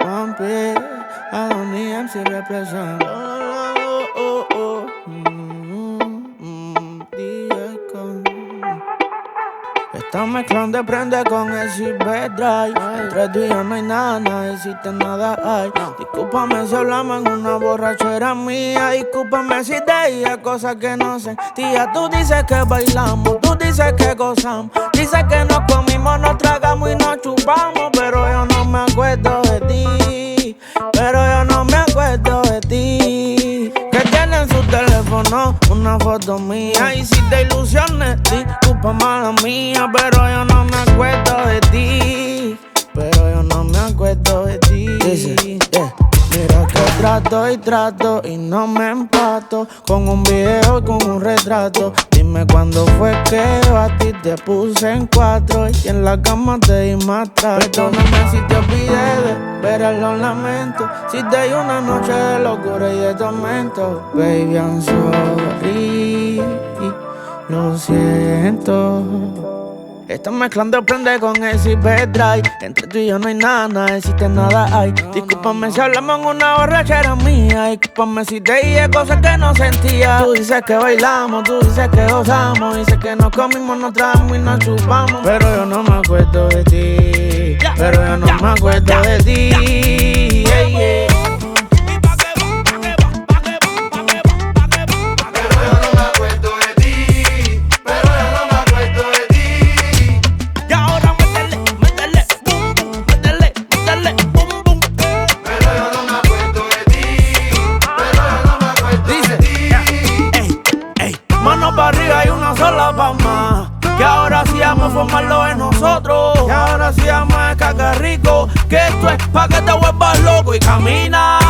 One Piece, a los MC represent. DJ Con. Esta mezclando prende con el Silver Drive. Entre tú y yo no hay nada, no existe nada, ay. Discúlpame si hablamos en una borrachera mía. Discúlpame si te dije cosas que no sentía. Tú dices que bailamos, tú dices que gozamos. Dices que nos comimos, nos tragamos y nos chupamos. Pero yo no me acuerdo de ti. Pero yo no me acuerdo de ti. Que tiene en su teléfono una foto mía. Y si te ilusiones, disculpa mala mía. Pero yo no me acuerdo de ti. Pero yo no me acuerdo de ti. Dice, yeah. Mira que trato y no me empato con un video y con un retrato. Dime cuándo fue que yo a ti te puse en 4 y en la cama te di más trato. Perdóname si te olvidé de ver los lamentos, si te di una noche de locura y de tormento. Baby, I'm sorry, lo siento. Estás mezclando prende con el Silver Drive. Entre tú y yo no hay nada, no existe nada, ay. Discúlpame si hablamos en una borrachera mía. Discúlpame si te dije cosas que no sentía. Tú dices que bailamos, tú dices que gozamos. Dices que nos comimos, nos tragamos y nos chupamos. Pero yo no me acuerdo de ti. Pero yo no me acuerdo de ti. Yeah, yeah. Para arriba hay una sola palma. Que ahora sí vamos a formarlo en nosotros. Que ahora sí vamos a cagar rico. Que esto es pa' que te vuelvas loco y camina.